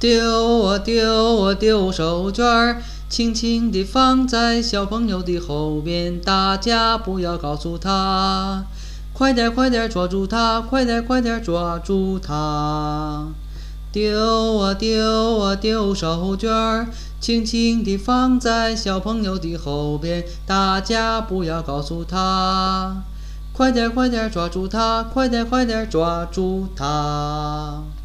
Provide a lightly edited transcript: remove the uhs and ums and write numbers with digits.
丢啊丢啊丢手绢儿，轻轻地放在小朋友的后边，大家不要告诉他，快点快点抓住他，快点快点抓住他。丢啊丢啊丢手绢儿，轻轻地放在小朋友的后边，大家不要告诉他，快点快点抓住他，快点快点抓住他。